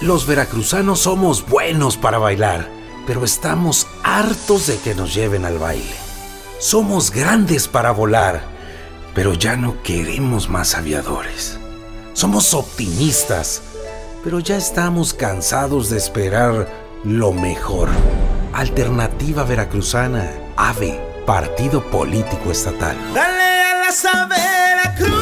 Los veracruzanos somos buenos para bailar, pero estamos hartos de que nos lleven al baile. Somos grandes para volar, pero ya no queremos más aviadores. Somos optimistas, pero ya estamos cansados de esperar lo mejor. Alternativa Veracruzana, AVE, Partido Político Estatal. Dale alas a Veracruz.